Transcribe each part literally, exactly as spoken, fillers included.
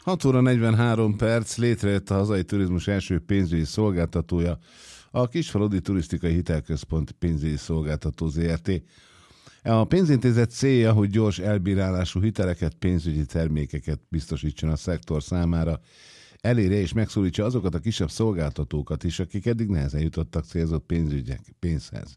hat óra negyvenhárom perc, létrejött a hazai turizmus első pénzügyi szolgáltatója, a Kisfaludy Turisztikai Hitelközpont pénzügyi szolgáltató zé er té. A pénzintézet célja, hogy gyors elbírálású hiteleket, pénzügyi termékeket biztosítson a szektor számára, elérje és megszólítsa azokat a kisebb szolgáltatókat is, akik eddig nehezen jutottak célzott pénzügyek pénzhez.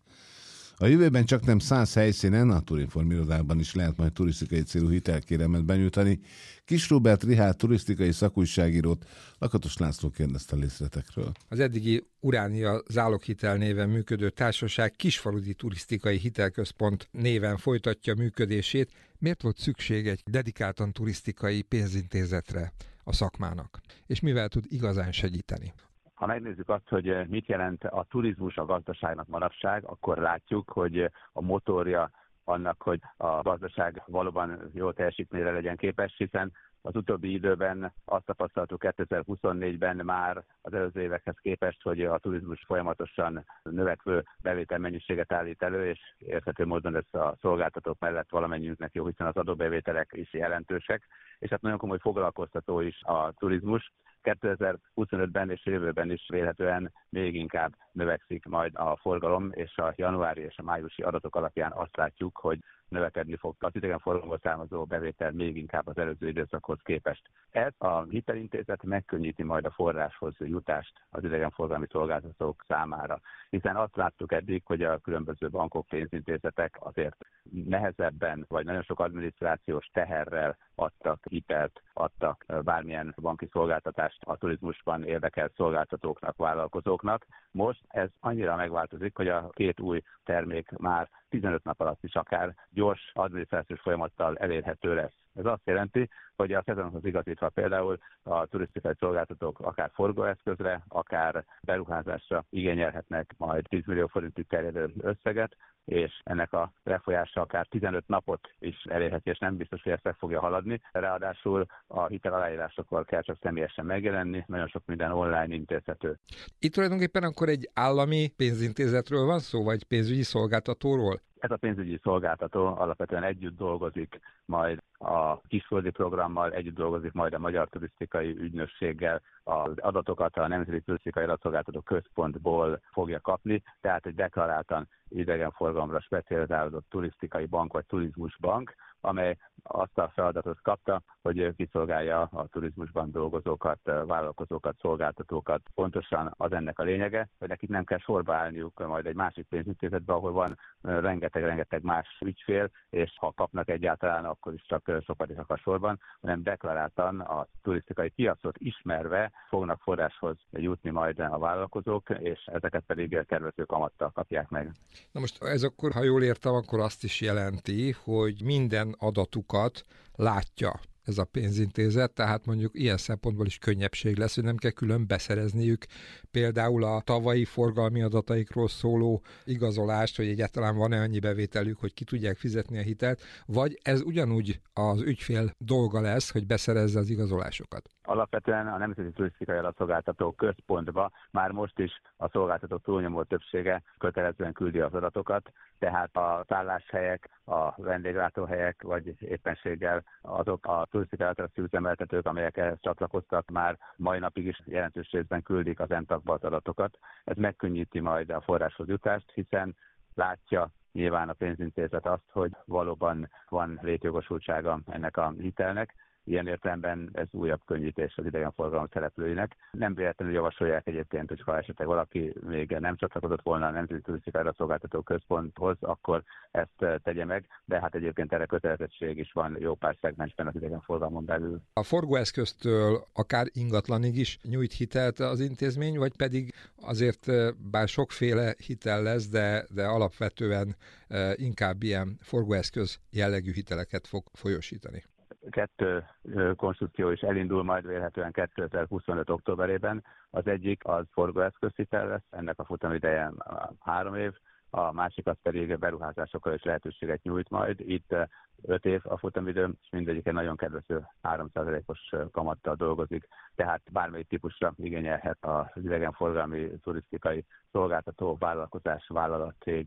A jövőben csak nem száz helyszínen, a Turinform irodában is lehet majd turisztikai célú hitelkérelmet benyújtani. Kis Róbert Rihárd turisztikai szakújságírót Lakatos László kérdezte részletekről. Az eddigi Uránia Záloghitel néven működő társaság Kisfaludy Turisztikai Hitelközpont néven folytatja működését. Miért volt szükség egy dedikáltan turisztikai pénzintézetre a szakmának? És mivel tud igazán segíteni? Ha megnézzük azt, hogy mit jelent a turizmus a gazdaságnak manapság, akkor látjuk, hogy a motorja annak, hogy a gazdaság valóban jó teljesítményre legyen képes, hiszen az utóbbi időben azt tapasztaltuk kétezer-huszonnégyben már az előző évekhez képest, hogy a turizmus folyamatosan növekvő bevételmennyiséget állít elő, és érthető módon ez a szolgáltatók mellett valamennyiünknek jó, hiszen az adóbevételek is jelentősek, és hát nagyon komoly foglalkoztató is a turizmus. kétezer-huszonötben és jövőben is vélhetően még inkább növekszik majd a forgalom, és a januári és a májusi adatok alapján azt látjuk, hogy növekedni fog az idegenforgalomból származó bevétel még inkább az előző időszakhoz képest. Ez a hitelintézet megkönnyíti majd a forráshoz jutást az idegenforgalmi szolgáltatók számára, hiszen azt láttuk eddig, hogy a különböző bankok, pénzintézetek azért nehezebben vagy nagyon sok adminisztrációs teherrel adtak hitelt, adtak bármilyen banki szolgáltatást a turizmusban érdekelt szolgáltatóknak, vállalkozóknak. Most ez annyira megváltozik, hogy a két új termék már tizenöt nap alatt is akár gyors adminisztrációs folyamattal elérhető lesz. Ez azt jelenti, hogy a szezonhoz igazítva például a turisztikai szolgáltatók akár forgóeszközre, akár beruházásra igényelhetnek majd tíz millió forintig terjedő összeget, és ennek a lefolyása akár tizenöt napot is elérheti, és nem biztos, hogy ezt meg fogja haladni. Ráadásul a hitel aláírásokkor kell csak személyesen megjelenni, nagyon sok minden online intézhető. Itt tulajdonképpen akkor egy állami pénzintézetről van szó, vagy pénzügyi szolgáltatóról? Ez a pénzügyi szolgáltató alapvetően együtt dolgozik majd a Kisföldi programmal, együtt dolgozik majd a Magyar Turisztikai Ügynökséggel, az adatokat a Nemzeti Turisztikai Adatszolgáltató Központból fogja kapni, tehát egy deklaráltan idegenforgalomra specializálódott turisztikai bank vagy turizmusbank, amely azt a feladatot kapta, hogy kiszolgálja a turizmusban dolgozókat, vállalkozókat, szolgáltatókat. Pontosan az ennek a lényege, hogy nekik nem kell sorba állniuk majd egy másik pénzintézetbe, ahol van rengeteg-rengeteg más ügyfél, és ha kapnak egyáltalán, akkor is csak sokadik a sorban, hanem deklaráltan a turisztikai piacot ismerve fognak forráshoz jutni majd a vállalkozók, és ezeket pedig kedvező kamattal kapják meg. Na most ez akkor, ha jól értem, akkor azt is jelenti, hogy minden adatukat látja ez a pénzintézet, tehát mondjuk ilyen szempontból is könnyebbség lesz, hogy nem kell külön beszerezniük például a tavalyi forgalmi adataikról szóló igazolást, hogy egyáltalán van-e annyi bevételük, hogy ki tudják fizetni a hitelt, vagy ez ugyanúgy az ügyfél dolga lesz, hogy beszerezze az igazolásokat? Alapvetően a Nemzeti Turisztikai Adatszolgáltató Központba már most is a szolgáltatók túlnyomó többsége kötelezően küldi az adatokat, tehát a szálláshelyek, a vendéglátóhelyek, vagy éppenséggel azok a turisztikai attrakció üzemeltetők, amelyek ehhez csatlakoztak, már mai napig is jelentős részben küldik az en té á kba az adatokat. Ez megkönnyíti majd a forráshoz jutást, hiszen látja nyilván a pénzintézet azt, hogy valóban van létjogosultsága ennek a hitelnek. Ilyen értelemben ez újabb könnyítés az idegenforgalom szereplőinek. Nem véletlenül javasolják egyébként, hogy ha esetleg valaki még nem csatlakozott volna a Nemzeti Turisztikai Adatszolgáltató Központhoz, akkor ezt tegye meg, de hát egyébként erre kötelezettség is van jó pár szegmensben az idegenforgalmon belül. A forgóeszköztől akár ingatlanig is nyújt hitelt az intézmény, vagy pedig azért bár sokféle hitel lesz, de, de alapvetően inkább ilyen forgóeszköz jellegű hiteleket fog folyósítani? Kettő konstrukció is elindul majd vélhetően kétezer-huszonöt októberében. Az egyik az forgóeszközhitel lesz, ennek a futamideje három év, a másik az pedig beruházásokkal is lehetőséget nyújt majd. Itt öt év a futamidő, és mindegyik egy nagyon kedvező három százalékos kamattal dolgozik, tehát bármelyik típusra igényelhet az idegenforgalmi turisztikai szolgáltató, vállalkozás, vállalat, cég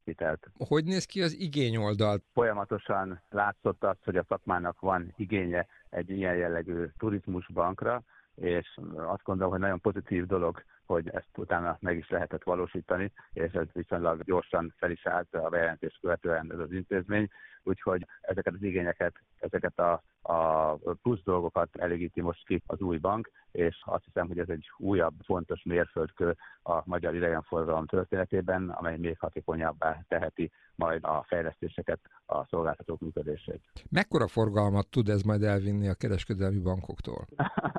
hitelt. Hogy néz ki az igény oldal? Folyamatosan látszott az, hogy a szakmának van igénye egy ilyen jellegű turizmusbankra, és azt gondolom, hogy nagyon pozitív dolog, hogy ezt utána meg is lehetett valósítani, és ez viszonylag gyorsan fel is állt a bejelentést követően ez az intézmény, úgyhogy ezeket az igényeket, ezeket a, a plusz dolgokat elégíti most ki az új bank, és azt hiszem, hogy ez egy újabb fontos mérföldkő a magyar idegenforgalom történetében, amely még hatékonyabbá teheti majd a fejlesztéseket, a szolgáltatók működését. Mekkora forgalmat tud ez majd elvinni a kereskedelmi bankoktól?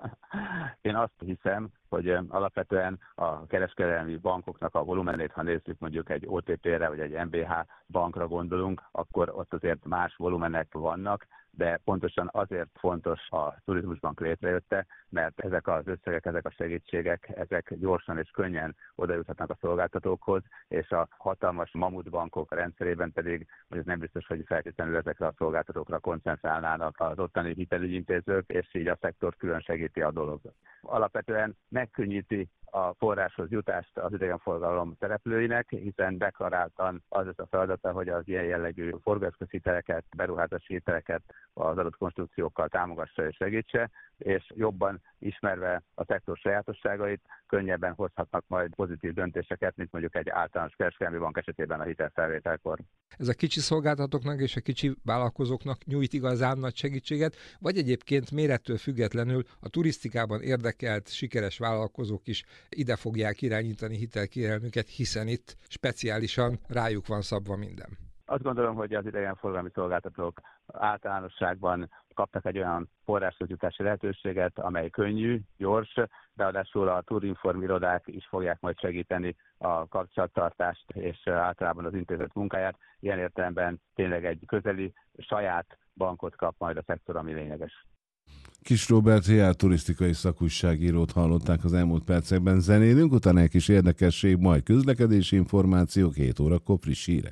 Én azt hiszem, hogy alapvetően a kereskedelmi bankoknak a volumenét, ha nézzük mondjuk egy o té pé-re vagy egy em bé há bankra gondolunk, akkor ott azért más volumenek vannak, de pontosan azért fontos a turizmusbank létrejötte, mert ezek az összegek, ezek a segítségek, ezek gyorsan és könnyen odajuthatnak a szolgáltatókhoz, és a hatalmas mamutbankok rendszerében pedig, hogy ez nem biztos, hogy feltétlenül ezekre a szolgáltatókra koncentrálnának az ottani hitelügyintézők, és így a szektor külön segíti a dolog. Alapvetően megkönnyíti a forráshoz jutást az idegenforgalom szereplőinek, hiszen deklaráltan az lesz a feladata, hogy az ilyen jellegű forgóeszközhiteleket, beruházási hiteleket az adott konstrukciókkal támogassa és segítse, és jobban ismerve a szektor sajátosságait, könnyebben hozhatnak majd pozitív döntéseket, mint mondjuk egy általános kereskedelmi bank esetében a hitelfelvételkor. Ez a kicsi szolgáltatóknak és a kicsi vállalkozóknak nyújt igazán nagy segítséget, vagy egyébként mérettől függetlenül a turisztikában érdekelt, sikeres vállalkozók is ide fogják irányítani hitelkérelmüket, hiszen itt speciálisan rájuk van szabva minden. Azt gondolom, hogy az idegenforgalmi szolgáltatók általánosságban kaptak egy olyan forráshoz jutási lehetőséget, amely könnyű, gyors, ráadásul a Turinform irodák is fogják majd segíteni a kapcsolattartást és általában az intézet munkáját. Ilyen értelemben tényleg egy közeli, saját bankot kap majd a szektor, ami lényeges. Kis Róbert hé er turisztikai szakújságírót hallották az elmúlt percekben. Zenélünk, utána egy kis érdekesség, majd közlekedési információk, hét órakor friss hírek.